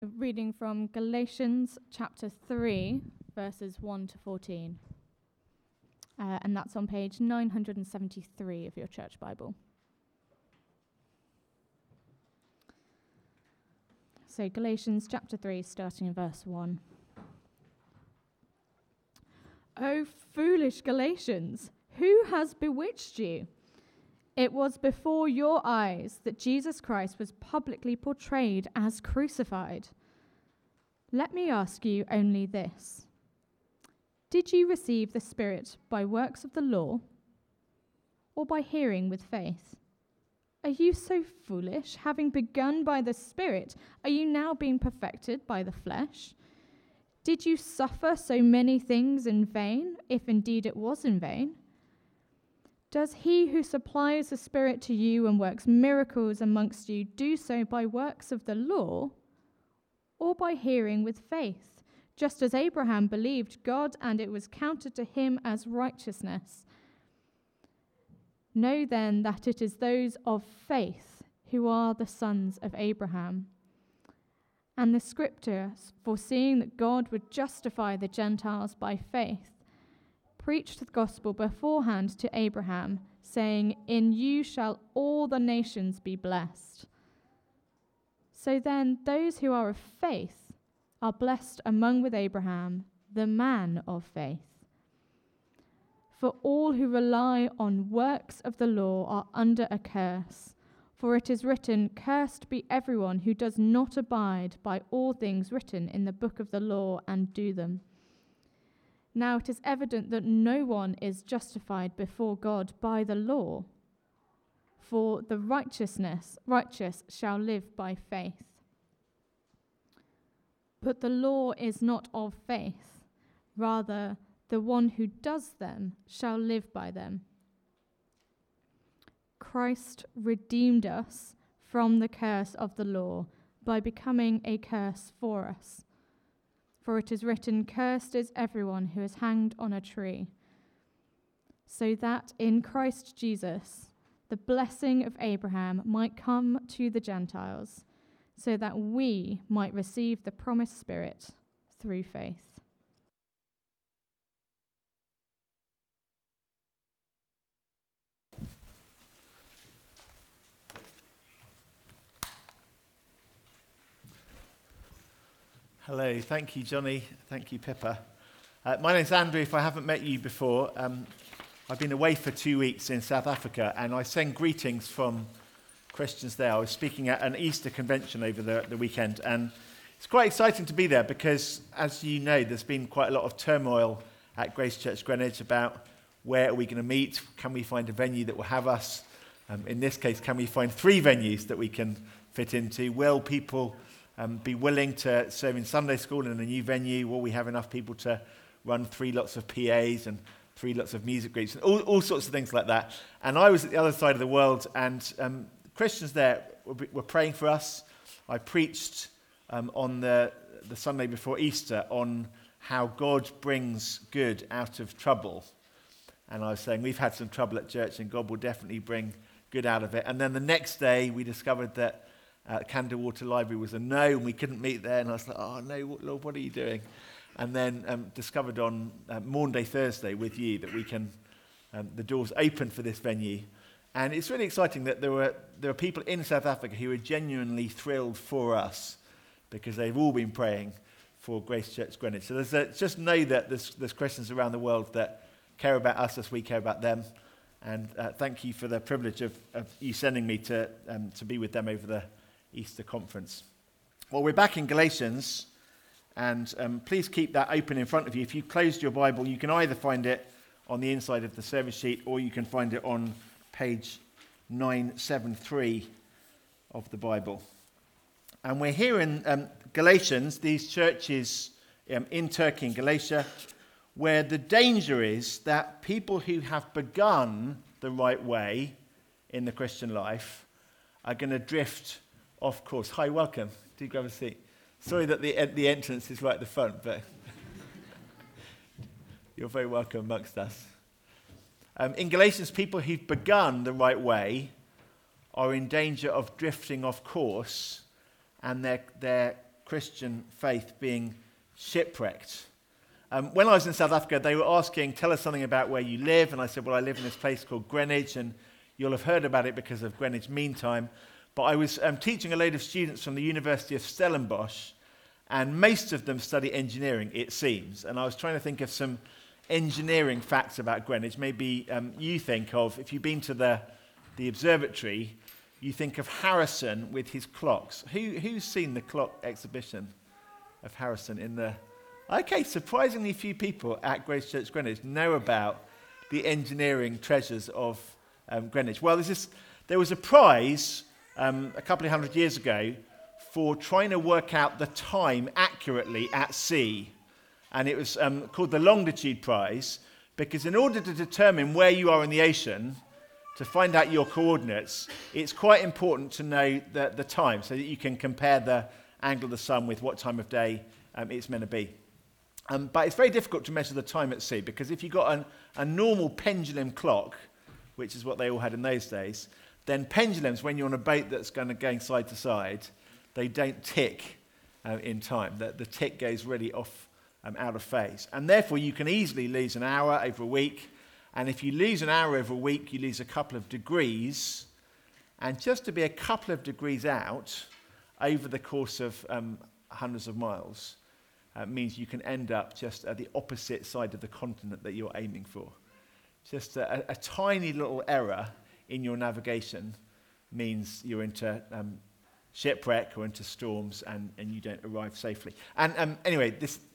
Reading from Galatians chapter 3, verses 1 to 14. And that's on page 973 of your church Bible. So Galatians chapter 3, starting in verse 1. O foolish Galatians, who has bewitched you? It was before your eyes that Jesus Christ was publicly portrayed as crucified. Let me ask you only this. Did you receive the Spirit by works of the law, or by hearing with faith? Are you so foolish? Having begun by the Spirit, are you now being perfected by the flesh? Did you suffer so many things in vain, if indeed it was in vain? Does he who supplies the Spirit to you and works miracles amongst you do so by works of the law, or by hearing with faith, just as Abraham believed God and it was counted to him as righteousness? Know then that it is those of faith who are the sons of Abraham. And the scriptures, foreseeing that God would justify the Gentiles by faith, preached the gospel beforehand to Abraham, saying, "In you shall all the nations be blessed." So then, those who are of faith are blessed among with Abraham, the man of faith. For all who rely on works of the law are under a curse. For it is written, "Cursed be everyone who does not abide by all things written in the book of the law and do them." Now it is evident that no one is justified before God by the law, for the righteous shall live by faith. But the law is not of faith, rather the one who does them shall live by them. Christ redeemed us from the curse of the law by becoming a curse for us. For it is written, "Cursed is everyone who is hanged on a tree," so that in Christ Jesus the blessing of Abraham might come to the Gentiles, so that we might receive the promised Spirit through faith. Hello, thank you, Johnny. Thank you, Pippa. My name's Andrew. If I haven't met you before, I've been away for 2 weeks in South Africa, and I send greetings from Christians there. I was speaking at an Easter convention over the weekend, and it's quite exciting to be there because, as you know, there's been quite a lot of turmoil at Grace Church Greenwich about where are we going to meet, can we find a venue that will have us? In this case, can we find 3 venues that we can fit into? Will people be willing to serve in Sunday school in a new venue? Will we have enough people to run 3 lots of PAs and 3 lots of music groups and all sorts of things like that? And I was at the other side of the world, and Christians there were praying for us. I preached on the Sunday before Easter on how God brings good out of trouble. And I was saying we've had some trouble at church and God will definitely bring good out of it. And then the next day we discovered that Candlewater Library was a no, and we couldn't meet there. And I was like, "Oh no, Lord, what are you doing?" And then discovered on Maundy Thursday with you that we can, the doors open for this venue. And it's really exciting that there are people in South Africa who are genuinely thrilled for us because they've all been praying for Grace Church Greenwich. So just know that there's Christians around the world that care about us as we care about them. And thank you for the privilege of you sending me to be with them over the Easter conference. Well, we're back in Galatians, and please keep that open in front of you. If you closed your Bible, you can either find it on the inside of the service sheet or you can find it on page 973 of the Bible. And we're here in Galatians, these churches in Turkey and Galatia, where the danger is that people who have begun the right way in the Christian life are going to drift off course. Hi, welcome. Do grab a seat. Sorry that the entrance is right at the front, but you're very welcome amongst us. In Galatians, people who've begun the right way are in danger of drifting off course, and their Christian faith being shipwrecked. When I was in South Africa, they were asking, tell us something about where you live. And I said, well, I live in this place called Greenwich, and you'll have heard about it because of Greenwich Mean Time. But I was teaching a load of students from the University of Stellenbosch, and most of them study engineering, it seems. And I was trying to think of some engineering facts about Greenwich. Maybe you think of, if you've been to the observatory, you think of Harrison with his clocks. Who's seen the clock exhibition of Harrison in the... Okay, surprisingly few people at Grace Church Greenwich know about the engineering treasures of Greenwich. Well, there was a prize a couple of hundred years ago for trying to work out the time accurately at sea. And it was called the Longitude Prize, because in order to determine where you are in the ocean, to find out your coordinates, it's quite important to know the time so that you can compare the angle of the sun with what time of day it's meant to be. But it's very difficult to measure the time at sea, because if you've got a normal pendulum clock, which is what they all had in those days, then pendulums, when you're on a boat that's going side to side, they don't tick in time. The tick goes really off out of phase. And therefore, you can easily lose an hour over a week. And if you lose an hour over a week, you lose a couple of degrees. And just to be a couple of degrees out over the course of hundreds of miles means you can end up just at the opposite side of the continent that you're aiming for. Just a tiny little error in your navigation means you're into shipwreck or into storms and you don't arrive safely. And anyway,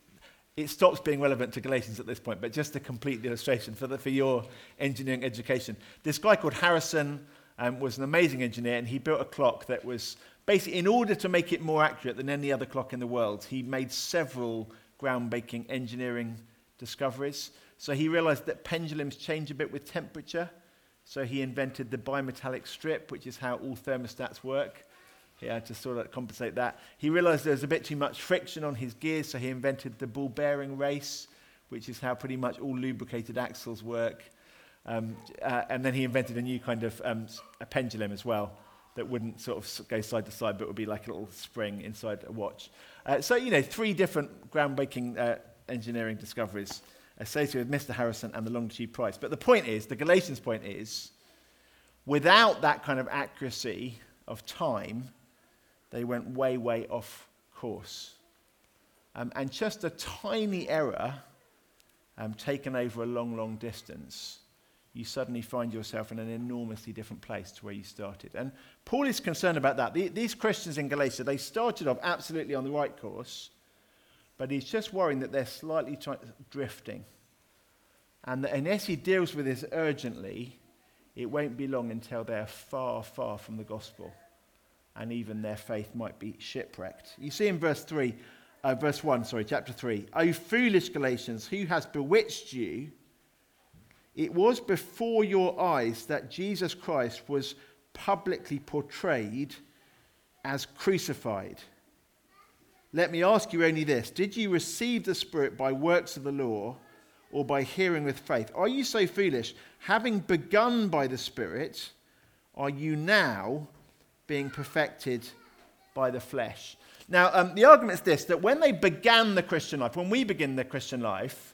it stops being relevant to Galatians at this point, but just to complete the illustration for your engineering education. This guy called Harrison was an amazing engineer, and he built a clock that was basically, in order to make it more accurate than any other clock in the world, he made several groundbreaking engineering discoveries. So he realized that pendulums change a bit with temperature. So he invented the bimetallic strip, which is how all thermostats work. He had to sort of compensate that. He realized there was a bit too much friction on his gears, so he invented the ball bearing race, which is how pretty much all lubricated axles work. And then he invented a new kind of a pendulum as well that wouldn't sort of go side to side, but would be like a little spring inside a watch. So, 3 different groundbreaking engineering discoveries associated with Mr. Harrison and the Longitude Prize. But the point is, the Galatians point is, without that kind of accuracy of time, they went way, way off course. And just a tiny error taken over a long, long distance, you suddenly find yourself in an enormously different place to where you started. And Paul is concerned about that. These Christians in Galatia, they started off absolutely on the right course, but he's just worrying that they're slightly drifting. And that unless he deals with this urgently, it won't be long until they're far, far from the gospel. And even their faith might be shipwrecked. You see in verse 1, chapter 3. O foolish Galatians, who has bewitched you? It was before your eyes that Jesus Christ was publicly portrayed as crucified. Let me ask you only this. Did you receive the Spirit by works of the law or by hearing with faith? Are you so foolish? Having begun by the Spirit, are you now being perfected by the flesh? Now, the argument is this, that when they began the Christian life, when we begin the Christian life,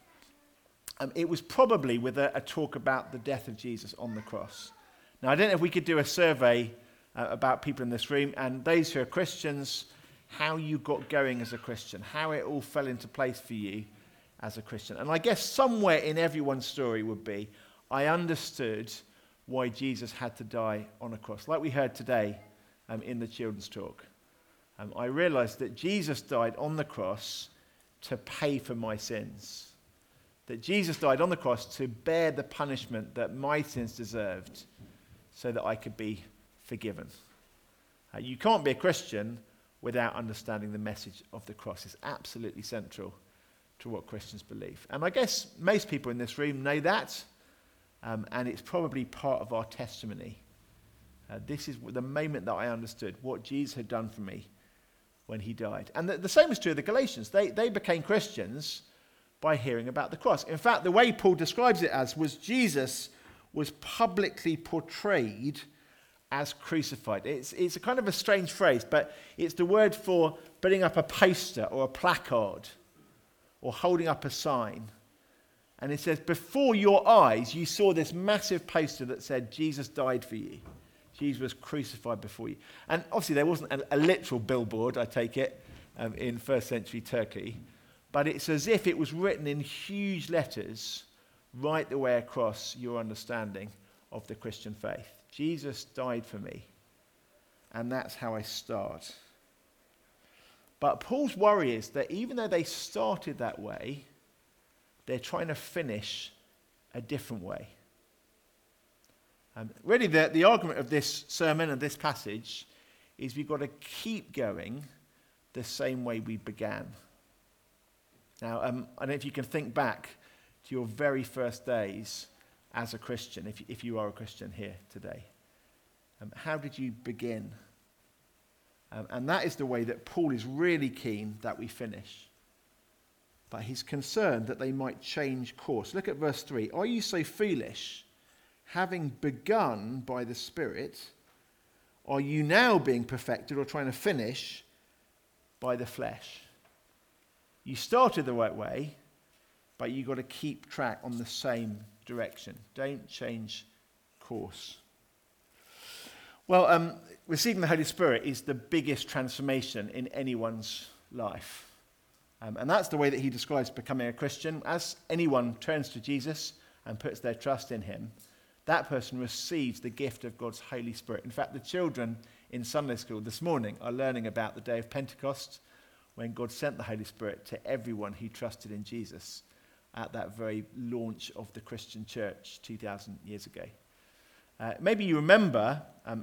it was probably with a talk about the death of Jesus on the cross. Now, I don't know if we could do a survey about people in this room and those who are Christians, how you got going as a Christian, how it all fell into place for you as a Christian. And I guess somewhere in everyone's story would be, I understood why Jesus had to die on a cross. Like we heard today in the children's talk. I realized that Jesus died on the cross to pay for my sins. That Jesus died on the cross to bear the punishment that my sins deserved so that I could be forgiven. You can't be a Christian without understanding the message of the cross. It's absolutely central to what Christians believe. And I guess most people in this room know that, and it's probably part of our testimony. This is the moment that I understood what Jesus had done for me when he died. And the same is true of the Galatians. They became Christians by hearing about the cross. In fact, the way Paul describes it as was Jesus was publicly portrayed as crucified. It's a kind of a strange phrase, but it's the word for putting up a poster or a placard or holding up a sign. And it says, before your eyes, you saw this massive poster that said, Jesus died for you. Jesus was crucified before you. And obviously there wasn't a literal billboard, I take it, in first century Turkey. But it's as if it was written in huge letters right the way across your understanding of the Christian faith. Jesus died for me. And that's how I start. But Paul's worry is that even though they started that way, they're trying to finish a different way. Really, the argument of this sermon and this passage is we've got to keep going the same way we began. Now, I don't know if you can think back to your very first days as a Christian, if you are a Christian here today. How did you begin? And that is the way that Paul is really keen that we finish. But he's concerned that they might change course. Look at verse 3. Are you so foolish, having begun by the Spirit, are you now being perfected or trying to finish by the flesh? You started the right way, but you've got to keep track on the same direction. Don't change course. Well, receiving the Holy Spirit is the biggest transformation in anyone's life. And that's the way that he describes becoming a Christian. As anyone turns to Jesus and puts their trust in him, that person receives the gift of God's Holy Spirit. In fact, the children in Sunday school this morning are learning about the day of Pentecost, when God sent the Holy Spirit to everyone who trusted in Jesus at that very launch of the Christian church 2,000 years ago. Maybe you remember,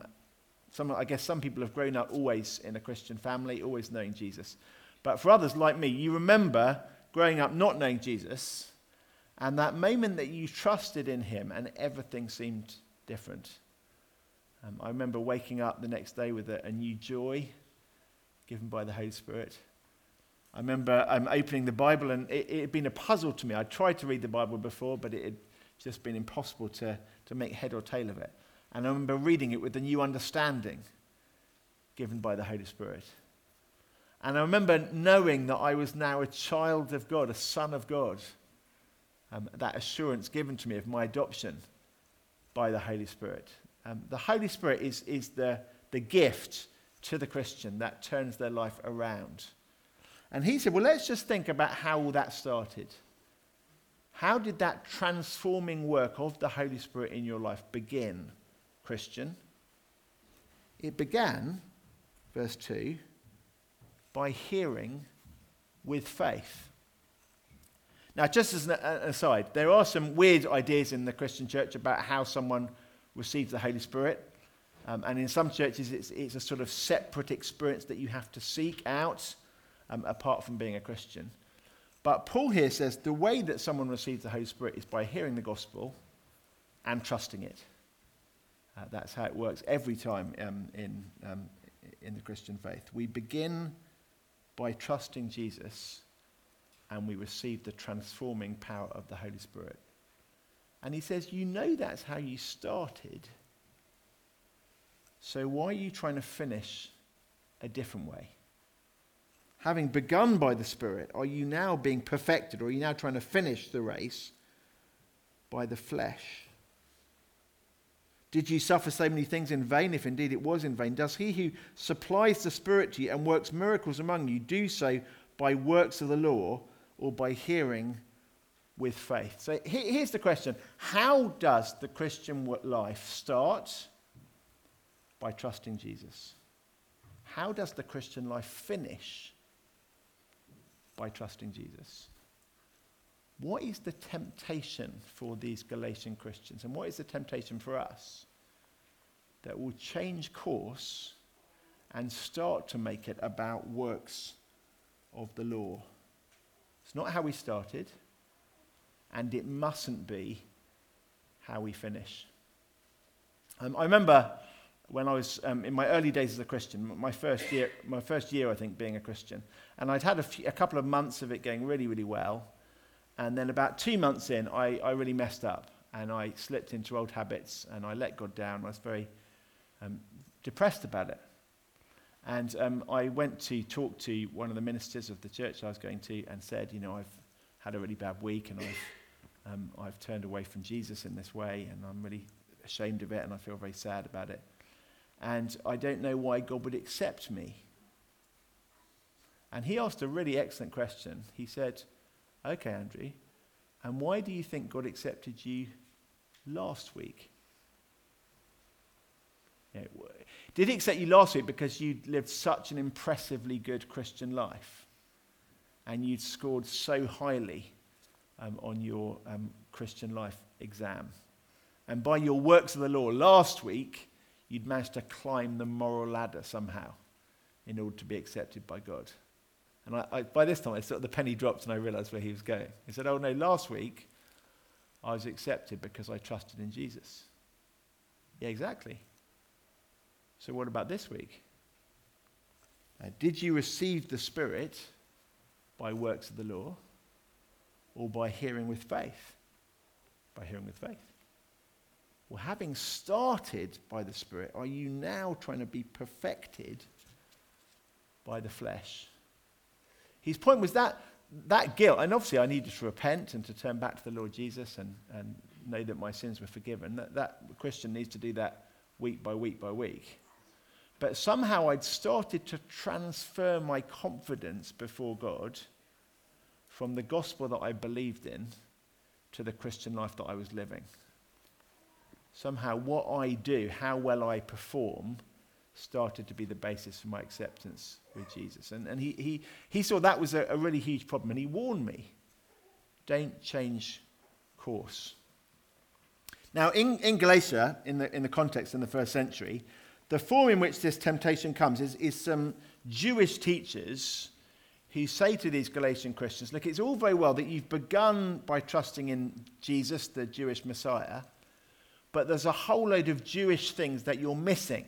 I guess some people have grown up always in a Christian family, always knowing Jesus. But for others like me, you remember growing up not knowing Jesus, and that moment that you trusted in him and everything seemed different. I remember waking up the next day with a new joy given by the Holy Spirit. I remember opening the Bible, and it had been a puzzle to me. I'd tried to read the Bible before, but it had just been impossible to make head or tail of it. And I remember reading it with a new understanding given by the Holy Spirit. And I remember knowing that I was now a child of God, a son of God. That assurance given to me of my adoption by the Holy Spirit. The Holy Spirit is the gift to the Christian that turns their life around. And he said, well, let's just think about how all that started. How did that transforming work of the Holy Spirit in your life begin, Christian? It began, verse 2, by hearing with faith. Now, just as an aside, there are some weird ideas in the Christian church about how someone receives the Holy Spirit. And in some churches, it's a sort of separate experience that you have to seek out apart from being a Christian. But Paul here says the way that someone receives the Holy Spirit is by hearing the gospel and trusting it. That's how it works every time in the Christian faith. We begin by trusting Jesus, and we receive the transforming power of the Holy Spirit. And he says, you know that's how you started. So why are you trying to finish a different way? Having begun by the Spirit, are you now being perfected, or are you now trying to finish the race by the flesh? Did you suffer so many things in vain, if indeed it was in vain? Does he who supplies the Spirit to you and works miracles among you do so by works of the law or by hearing with faith? So here's the question. How does the Christian life start? By trusting Jesus. How does the Christian life finish? By trusting Jesus. What is the temptation for these Galatian Christians? And what is the temptation for us? That will change course and start to make it about works of the law. It's not how we started, and it mustn't be how we finish. I remember when I was in my early days as a Christian, my first year I think being a Christian, and I'd had a couple of months of it going really, really well. And then about 2 months in, I really messed up, and I slipped into old habits, and I let God down. I was very depressed about it. And I went to talk to one of the ministers of the church I was going to and said, I've had a really bad week and I've turned away from Jesus in this way and I'm really ashamed of it and I feel very sad about it. And I don't know why God would accept me. And he asked a really excellent question. He said, okay, Andrew, and why do you think God accepted you last week? Did he accept you last week because you'd lived such an impressively good Christian life and you'd scored so highly on your Christian life exam? And by your works of the law last week, you'd managed to climb the moral ladder somehow in order to be accepted by God. And I by this time, the penny dropped and I realized where he was going. He said, oh no, last week I was accepted because I trusted in Jesus. Yeah, exactly. So what about this week? Did you receive the Spirit by works of the law or by hearing with faith? By hearing with faith. Well, having started by the Spirit, are you now trying to be perfected by the flesh? His point was that guilt, and obviously I needed to repent and to turn back to the Lord Jesus and know that my sins were forgiven. That Christian needs to do that week by week by week. But somehow I'd started to transfer my confidence before God from the gospel that I believed in to the Christian life that I was living. Somehow what I do, how well I perform, started to be the basis for my acceptance with Jesus. And he saw that was a really huge problem, and he warned me, don't change course. Now in Galatia, in the context in the first century, the form in which this temptation comes is some Jewish teachers who say to these Galatian Christians, look, it's all very well that you've begun by trusting in Jesus, the Jewish Messiah, but there's a whole load of Jewish things that you're missing.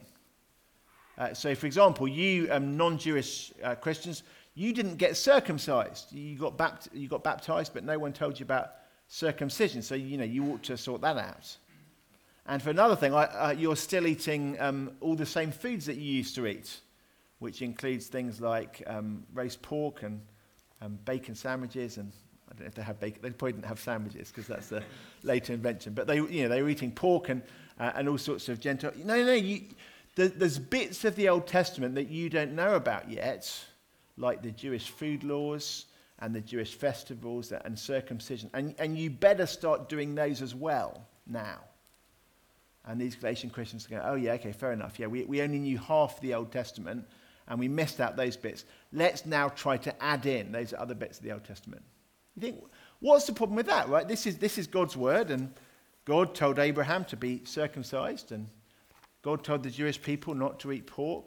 So, for example, you non-Jewish Christians, you didn't get circumcised. You got baptized, but no one told you about circumcision. So, you ought to sort that out. And for another thing, you're still eating all the same foods that you used to eat, which includes things like roast pork and bacon sandwiches. And I don't know if they have bacon. They probably didn't have sandwiches because that's a later invention. But they were eating pork and all sorts of Gentile. There's bits of the Old Testament that you don't know about yet, like the Jewish food laws and the Jewish festivals and circumcision. And you better start doing those as well now. And these Galatian Christians go, oh yeah, okay, fair enough. Yeah, we only knew half the Old Testament and we missed out those bits. Let's now try to add in those other bits of the Old Testament. You think, what's the problem with that, right? This is God's word, and God told Abraham to be circumcised, and God told the Jewish people not to eat pork.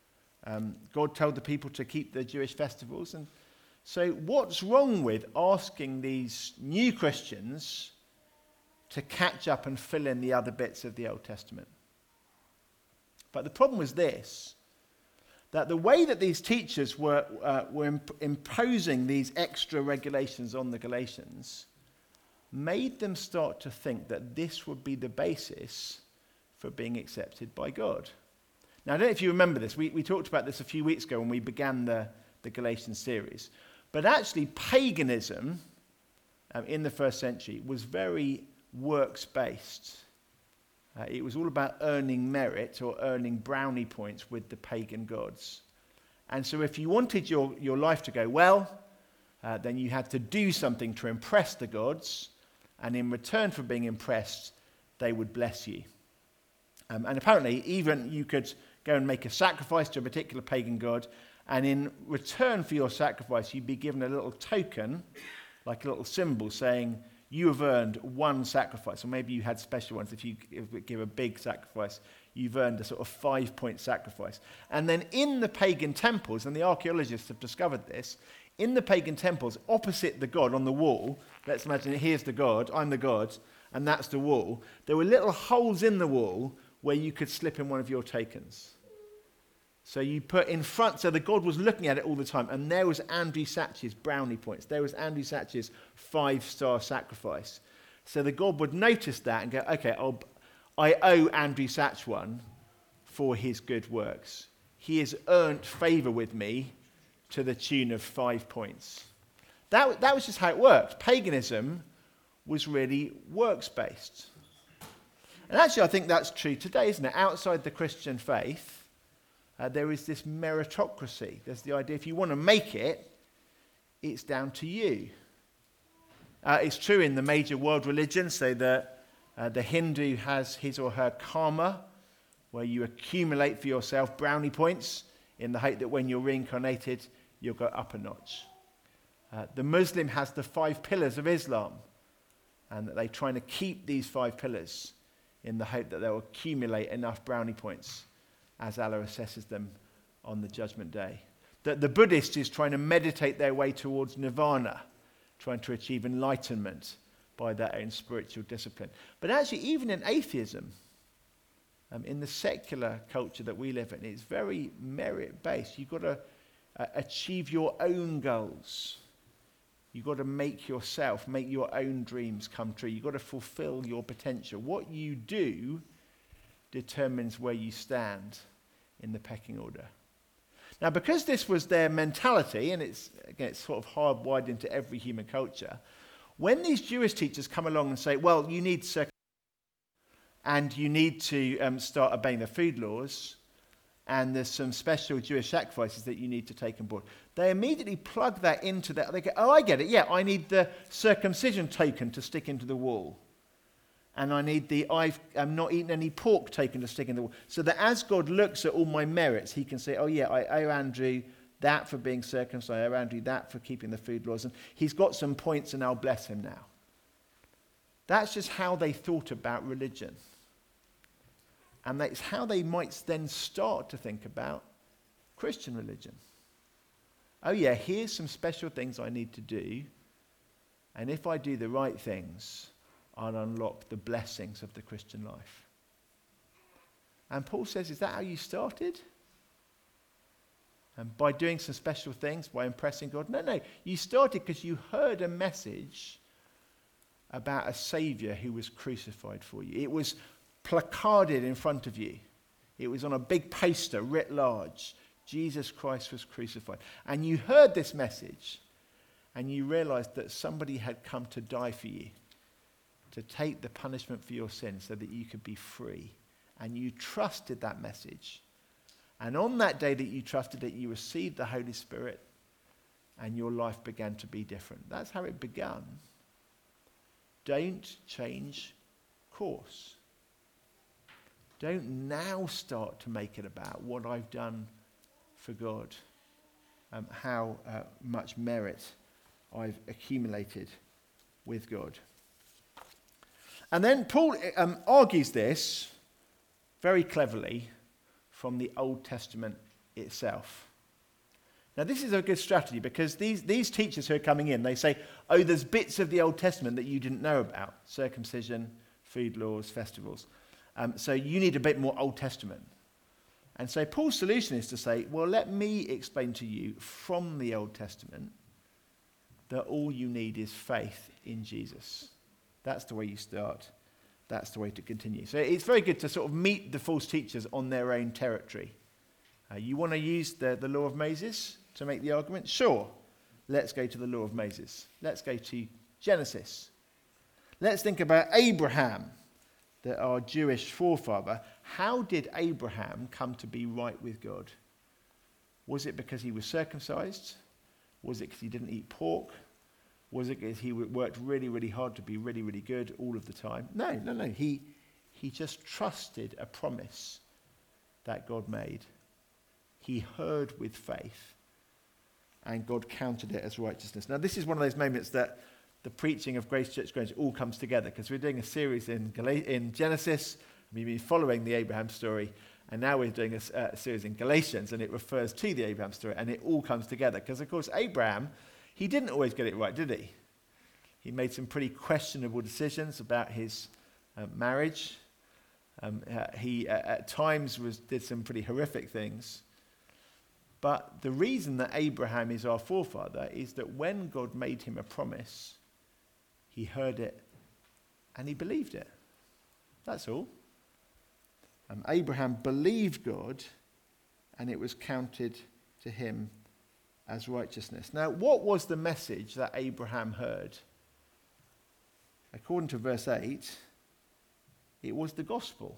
God told the people to keep the Jewish festivals. And so what's wrong with asking these new Christians to catch up and fill in the other bits of the Old Testament? But the problem was this, that the way that these teachers were imposing these extra regulations on the Galatians made them start to think that this would be the basis for being accepted by God. Now, I don't know if you remember this. We talked about this a few weeks ago when we began the Galatians series. But actually, paganism in the first century was very works-based. It was all about earning merit or earning brownie points with the pagan gods. And so if you wanted your life to go well, then you had to do something to impress the gods, and in return for being impressed, they would bless you. And apparently, even you could go and make a sacrifice to a particular pagan god, and in return for your sacrifice, you'd be given a little token, like a little symbol saying, you have earned one sacrifice, or maybe you had special ones. If you give a big sacrifice, you've earned a sort of 5-point sacrifice. And then in the pagan temples, and the archaeologists have discovered this, in the pagan temples, opposite the god on the wall, let's imagine here's the god, I'm the god, and that's the wall, there were little holes in the wall where you could slip in one of your tokens. So you put in front, so the god was looking at it all the time, and there was Andrew Satch's brownie points. There was Andrew Satch's 5-star sacrifice. So the god would notice that and go, okay, I owe Andrew Satch one for his good works. He has earned favor with me to the tune of 5 points. That was just how it worked. Paganism was really works-based. And actually, I think that's true today, isn't it? Outside the Christian faith, there is this meritocracy. There's the idea if you want to make it, it's down to you. It's true in the major world religions, so that the Hindu has his or her karma, where you accumulate for yourself brownie points in the hope that when you're reincarnated, you'll go up a notch. The Muslim has the 5 pillars of Islam, and that they're trying to keep these 5 pillars in the hope that they'll accumulate enough brownie points as Allah assesses them on the judgment day. The Buddhist is trying to meditate their way towards nirvana, trying to achieve enlightenment by their own spiritual discipline. But actually, even in atheism, in the secular culture that we live in, it's very merit-based. You've got to achieve your own goals. You've got to make your own dreams come true. You've got to fulfill your potential. What you do determines where you stand in the pecking order. Now, because this was their mentality, and it's sort of hardwired into every human culture, when these Jewish teachers come along and say, well, you need circumcision and you need to start obeying the food laws, and there's some special Jewish sacrifices that you need to take on board, they immediately plug that into that. They go, oh, I get it. Yeah, I need the circumcision token to stick into the wall. And I need the I'm not eating any pork token to stick in the wall. So that as God looks at all my merits, he can say, oh yeah, I owe Andrew that for being circumcised. I owe Andrew that for keeping the food laws. And he's got some points and I'll bless him now. That's just how they thought about religion. And that's how they might then start to think about Christian religion. Oh yeah, here's some special things I need to do. And if I do the right things, I'll unlock the blessings of the Christian life. And Paul says, is that how you started? And by doing some special things, by impressing God? No. You started because you heard a message about a Saviour who was crucified for you. It was placarded in front of you. It was on a big poster writ large. Jesus Christ was crucified. And you heard this message, and you realized that somebody had come to die for you, to take the punishment for your sins so that you could be free. And you trusted that message. And on that day that you trusted it, you received the Holy Spirit, and your life began to be different. That's how it began. Don't change course. Don't now start to make it about what I've done for God, how much merit I've accumulated with God. And then Paul argues this very cleverly from the Old Testament itself. Now, this is a good strategy because these teachers who are coming in, they say, oh, there's bits of the Old Testament that you didn't know about. Circumcision, food laws, festivals. So you need a bit more Old Testament. And so Paul's solution is to say, well, let me explain to you from the Old Testament that all you need is faith in Jesus. That's the way you start. That's the way to continue. So it's very good to sort of meet the false teachers on their own territory. You want to use the law of Moses to make the argument? Sure. Let's go to the law of Moses. Let's go to Genesis. Let's think about Abraham, our Jewish forefather. How did Abraham come to be right with God? Was it because he was circumcised? Was it because he didn't eat pork? Was it because he worked really, really hard to be really, really good all of the time? No. He just trusted a promise that God made. He heard with faith, and God counted it as righteousness. Now, this is one of those moments that the preaching of Grace Church Grange all comes together, because we're doing a series in Genesis. We've been following the Abraham story, and now we're doing a series in Galatians, and it refers to the Abraham story, and it all comes together. Because, of course, Abraham, he didn't always get it right, did he? He made some pretty questionable decisions about his marriage. He, at times, did some pretty horrific things. But the reason that Abraham is our forefather is that when God made him a promise, he heard it and he believed it. That's all. Abraham believed God, and it was counted to him as righteousness. Now, what was the message that Abraham heard? According to verse 8, it was the gospel.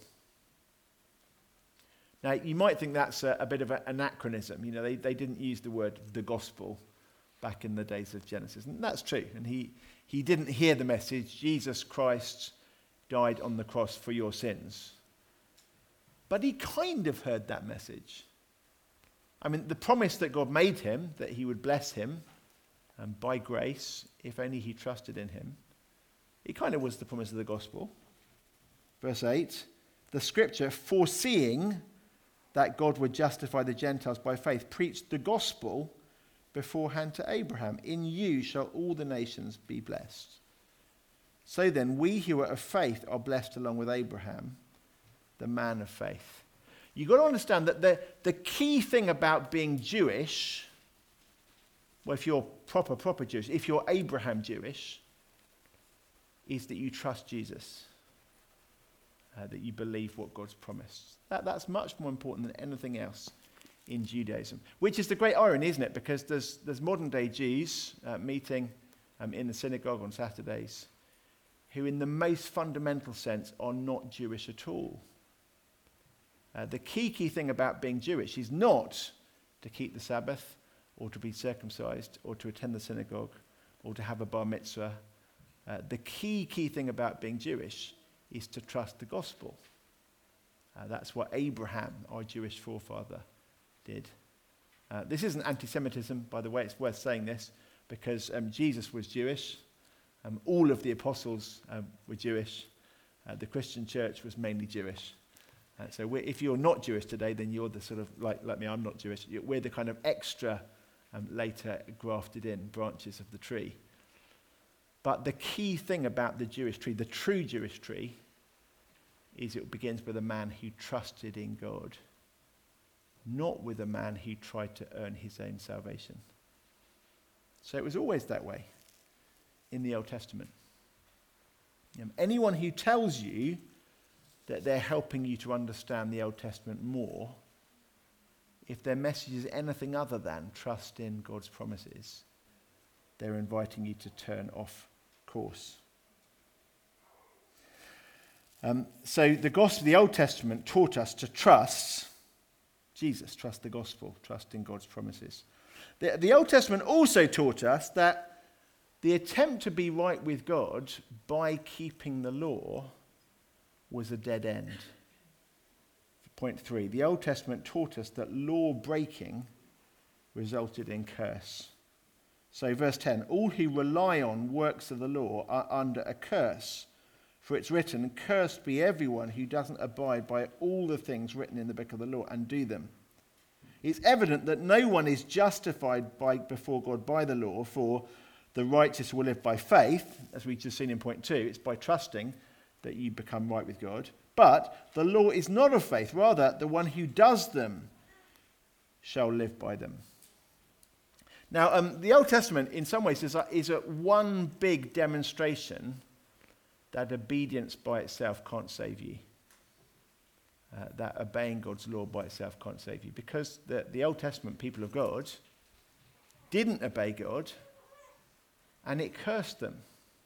Now, you might think that's a bit of an anachronism. You know, they didn't use the word the gospel back in the days of Genesis. And that's true. And he didn't hear the message, Jesus Christ died on the cross for your sins. But he kind of heard that message. I mean, the promise that God made him, that he would bless him by grace, if only he trusted in him, it kind of was the promise of the gospel. Verse 8, the scripture, foreseeing that God would justify the Gentiles by faith, preached the gospel beforehand to Abraham. In you shall all the nations be blessed. So then, we who are of faith are blessed along with Abraham, the man of faith. You've got to understand that the key thing about being Jewish, well, if you're proper Jewish, if you're Abraham Jewish, is that you trust Jesus, that you believe what God's promised. That's much more important than anything else in Judaism, which is the great irony, isn't it? Because there's modern-day Jews meeting in the synagogue on Saturdays who in the most fundamental sense are not Jewish at all. The key thing about being Jewish is not to keep the Sabbath or to be circumcised or to attend the synagogue or to have a bar mitzvah. The key thing about being Jewish is to trust the gospel. That's what Abraham, our Jewish forefather, did. This isn't anti-Semitism, by the way. It's worth saying this because Jesus was Jewish. All of the apostles were Jewish. The Christian church was mainly Jewish. So if you're not Jewish today, then you're the sort of, like me, I'm not Jewish. We're the kind of extra, later grafted in branches of the tree. But the key thing about the Jewish tree, the true Jewish tree, is it begins with a man who trusted in God, not with a man who tried to earn his own salvation. So it was always that way in the Old Testament. Anyone who tells you that they're helping you to understand the Old Testament more, if their message is anything other than trust in God's promises, they're inviting you to turn off course. So the gospel, the Old Testament taught us to trust Jesus, trust the gospel, trust in God's promises. The Old Testament also taught us that the attempt to be right with God by keeping the law was a dead end. Point 3, the Old Testament taught us that law breaking resulted in curse. So verse 10, all who rely on works of the law are under a curse. For it's written, cursed be everyone who doesn't abide by all the things written in the book of the law and do them. It's evident that no one is justified before God by the law, for the righteous will live by faith, as we've just seen in point 2. It's by trusting that you become right with God. But the law is not of faith. Rather, the one who does them shall live by them. Now, the Old Testament, in some ways, is a one big demonstration that obedience by itself can't save you. That obeying God's law by itself can't save you. Because the Old Testament people of God didn't obey God, and it cursed them.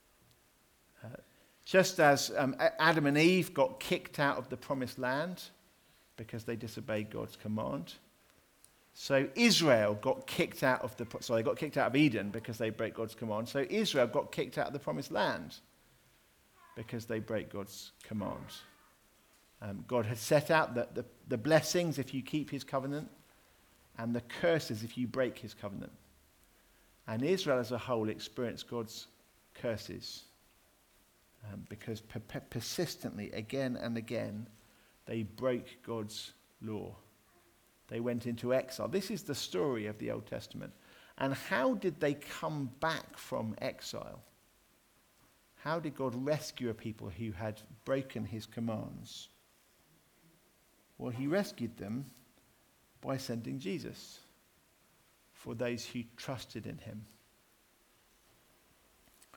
Just as Adam and Eve got kicked out of the promised land because they disobeyed God's command, so Israel got kicked out of they got kicked out of Eden because they broke God's command. So Israel got kicked out of the promised land because they break God's command. God had set out the blessings if you keep his covenant and the curses if you break his covenant. And Israel as a whole experienced God's curses because persistently, again and again, they broke God's law. They went into exile. This is the story of the Old Testament. And how did they come back from exile? How did God rescue a people who had broken his commands? Well, he rescued them by sending Jesus for those who trusted in him.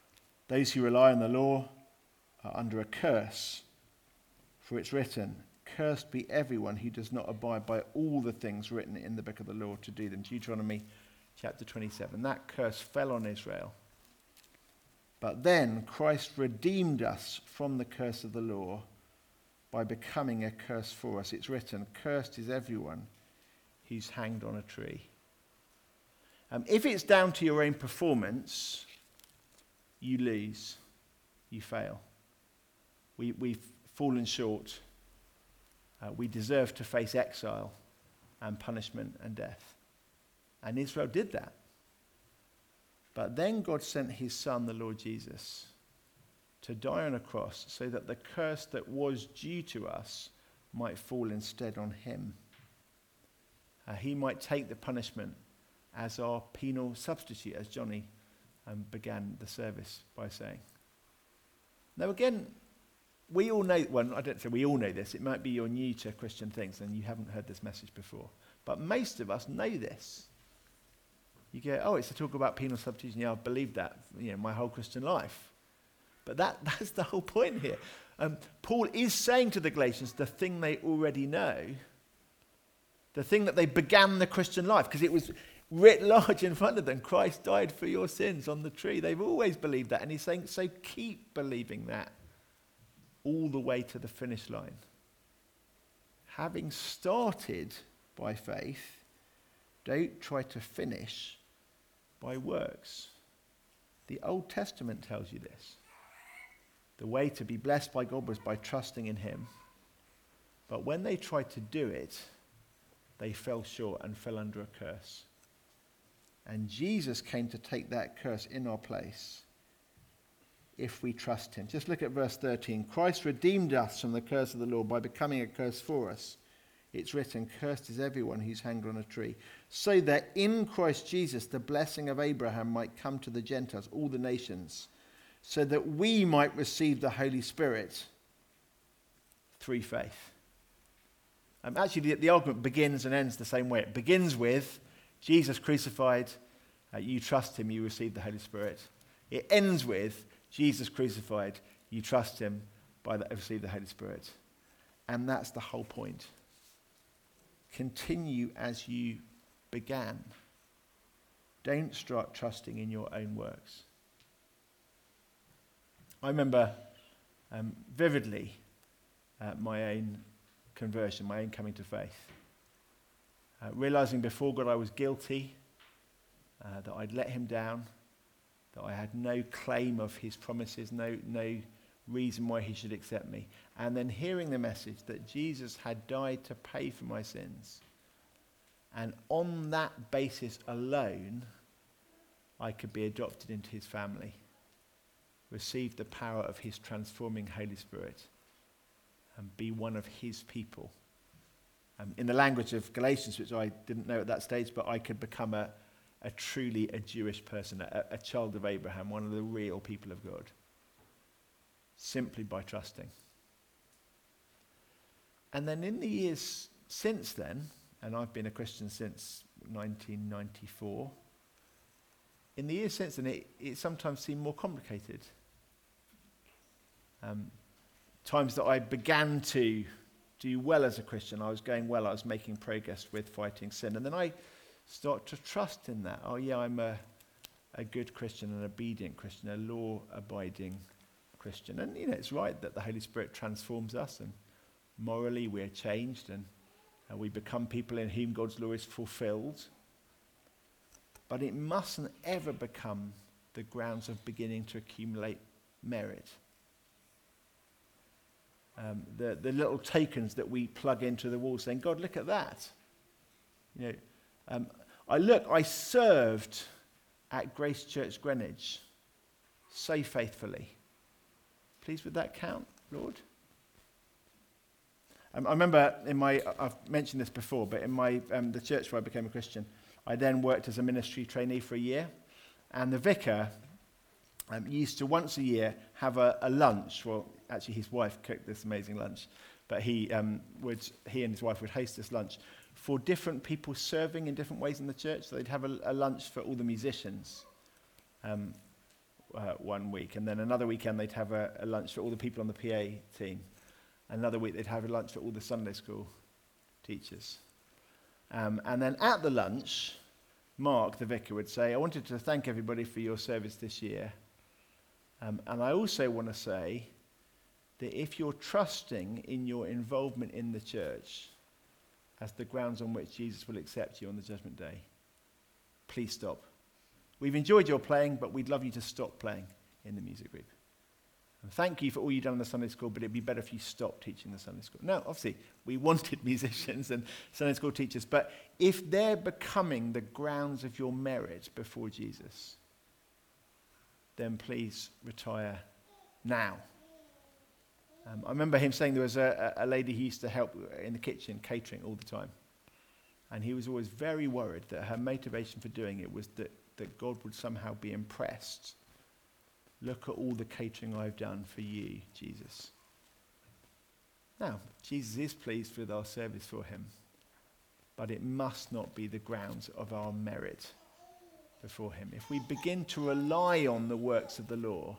Those who rely on the law are under a curse, for it's written, cursed be everyone who does not abide by all the things written in the book of the law to do them. Deuteronomy chapter 27. That curse fell on Israel. But then Christ redeemed us from the curse of the law by becoming a curse for us. It's written, cursed is everyone who's hanged on a tree. If it's down to your own performance, you lose, you fail. We've fallen short. We deserve to face exile and punishment and death. And Israel did that. But then God sent his son, the Lord Jesus, to die on a cross so that the curse that was due to us might fall instead on him. He might take the punishment as our penal substitute, as Johnny began the service by saying. Now again, we all know, well, I don't say we all know this, it might be you're new to Christian things and you haven't heard this message before, but most of us know this. You go, oh, it's a talk about penal substitution. Yeah, I've believed that, my whole Christian life. But that's the whole point here. Paul is saying to the Galatians the thing they already know, the thing that they began the Christian life, because it was writ large in front of them. Christ died for your sins on the tree. They've always believed that. And he's saying, so keep believing that all the way to the finish line. Having started by faith, don't try to finish by works. The Old Testament tells you this. The way to be blessed by God was by trusting in him. But when they tried to do it, they fell short and fell under a curse. And Jesus came to take that curse in our place if we trust him. Just look at verse 13. Christ redeemed us from the curse of the law by becoming a curse for us. It's written, cursed is everyone who's hanged on a tree, so that in Christ Jesus the blessing of Abraham might come to the Gentiles, all the nations, so that we might receive the Holy Spirit through faith. Actually, the argument begins and ends the same way. It begins with Jesus crucified, you trust him, you receive the Holy Spirit. It ends with Jesus crucified, you trust him, receive the Holy Spirit. And that's the whole point. Continue as you began. Don't start trusting in your own works. I remember vividly my own conversion, my own coming to faith. Realizing before God I was guilty, that I'd let him down, that I had no claim of his promises, no reason why he should accept me. And then hearing the message that Jesus had died to pay for my sins. And on that basis alone, I could be adopted into his family, receive the power of his transforming Holy Spirit, and be one of his people. In the language of Galatians, which I didn't know at that stage, but I could become a truly Jewish person, a child of Abraham, one of the real people of God, simply by trusting. And then in the years since then, and I've been a Christian since 1994, in the years since then it sometimes seemed more complicated. Times that I began to do well as a Christian, I was going well, I was making progress with fighting sin, and then I start to trust in that. Oh yeah, I'm a good Christian, an obedient Christian, a law-abiding Christian. And it's right that the Holy Spirit transforms us, and morally we're changed, and we become people in whom God's law is fulfilled. But it mustn't ever become the grounds of beginning to accumulate merit. The little tokens that we plug into the wall saying, God, look at that. I served at Grace Church Greenwich so faithfully. Please, would that count, Lord? I remember I've mentioned this before, but in the church where I became a Christian, I then worked as a ministry trainee for a year, and the vicar used to once a year have a lunch. Well, actually his wife cooked this amazing lunch, but he and his wife would host this lunch for different people serving in different ways in the church. So they'd have a lunch for all the musicians one week, and then another weekend they'd have a lunch for all the people on the PA team. Another week they'd have a lunch for all the Sunday school teachers. And then at the lunch, Mark, the vicar, would say, I wanted to thank everybody for your service this year. And I also want to say that if you're trusting in your involvement in the church as the grounds on which Jesus will accept you on the judgment day, please stop. We've enjoyed your playing, but we'd love you to stop playing in the music group. And thank you for all you've done in the Sunday school, but it'd be better if you stopped teaching the Sunday school. Now, obviously, we wanted musicians and Sunday school teachers, but if they're becoming the grounds of your merit before Jesus, then please retire now. I remember him saying there was a lady who used to help in the kitchen, catering all the time. And he was always very worried that her motivation for doing it was that God would somehow be impressed. Look at all the catering I've done for you, Jesus. Now, Jesus is pleased with our service for him, but it must not be the grounds of our merit before him. If we begin to rely on the works of the law,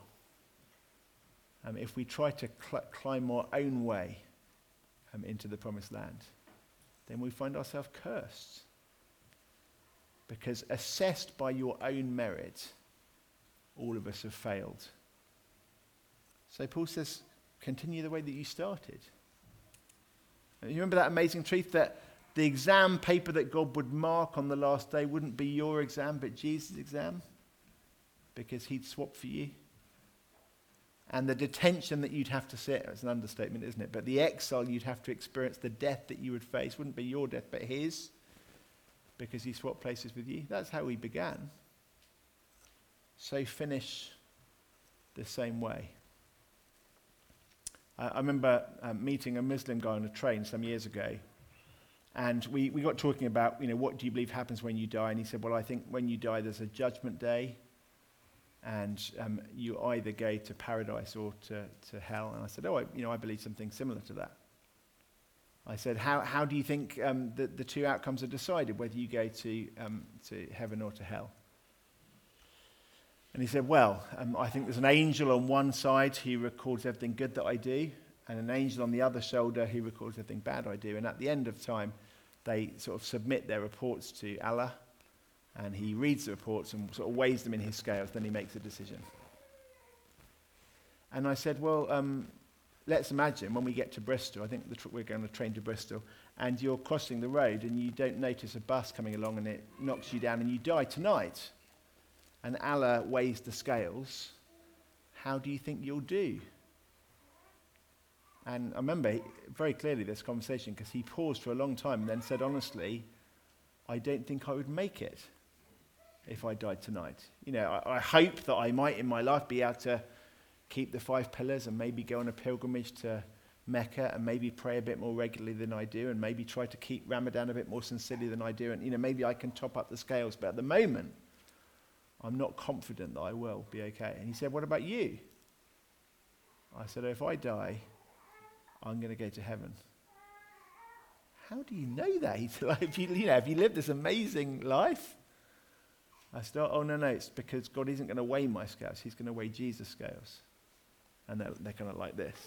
if we try to climb our own way into the promised land, then we find ourselves cursed. Because assessed by your own merit, all of us have failed. So Paul says, continue the way that you started. And you remember that amazing truth that the exam paper that God would mark on the last day wouldn't be your exam, but Jesus' exam? Because he'd swap for you. And the detention that you'd have to sit, it's an understatement, isn't it? But the exile you'd have to experience, the death that you would face, wouldn't be your death, but his, because he swapped places with you. That's how he began. So finish the same way. I remember meeting a Muslim guy on a train some years ago, and we got talking about, what do you believe happens when you die? And he said, well, I think when you die there's a judgment day, and you either go to paradise or to hell. And I said, I believe something similar to that. I said, how do you think the two outcomes are decided, whether you go to heaven or to hell? And he said, I think there's an angel on one side who records everything good that I do, and an angel on the other shoulder who records everything bad I do. And at the end of time, they sort of submit their reports to Allah, and he reads the reports and sort of weighs them in his scales, then he makes a decision. And I said, let's imagine when we get to Bristol, I think we're going to train to Bristol, and you're crossing the road and you don't notice a bus coming along and it knocks you down and you die tonight. And Allah weighs the scales. How do you think you'll do? And I remember very clearly this conversation because he paused for a long time and then said, honestly, I don't think I would make it if I died tonight. I hope that I might in my life be able to keep the 5 pillars and maybe go on a pilgrimage to Mecca and maybe pray a bit more regularly than I do and maybe try to keep Ramadan a bit more sincerely than I do. And, maybe I can top up the scales. But at the moment, I'm not confident that I will be okay. And he said, what about you? I said, if I die, I'm going to go to heaven. How do you know that? He said, have you lived this amazing life? I said, no, it's because God isn't going to weigh my scales. He's going to weigh Jesus' scales. And they're kind of like this.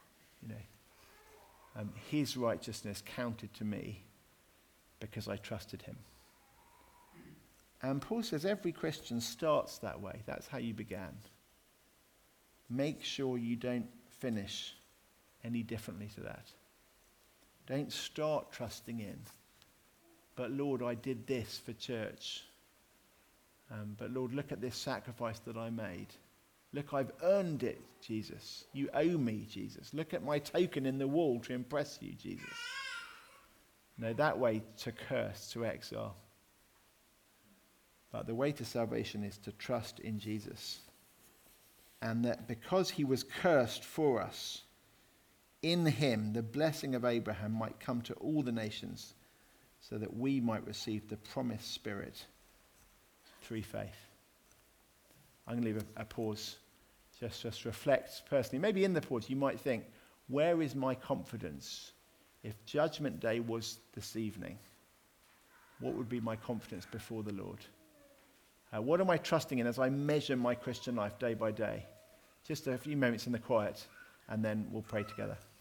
His righteousness counted to me because I trusted him. And Paul says every Christian starts that way. That's how you began. Make sure you don't finish any differently to that. Don't start trusting in. But Lord, I did this for church. But Lord, look at this sacrifice that I made. Look, I've earned it, Jesus. You owe me, Jesus. Look at my token in the wall to impress you, Jesus. No, that way to curse, to exile. But the way to salvation is to trust in Jesus. And that because he was cursed for us, in him the blessing of Abraham might come to all the nations, so that we might receive the promised Spirit through faith. I'm going to leave a pause, just reflect personally. Maybe in the pause you might think, where is my confidence? If Judgment Day was this evening, what would be my confidence before the Lord? What am I trusting in as I measure my Christian life day by day? Just a few moments in the quiet, and then we'll pray together.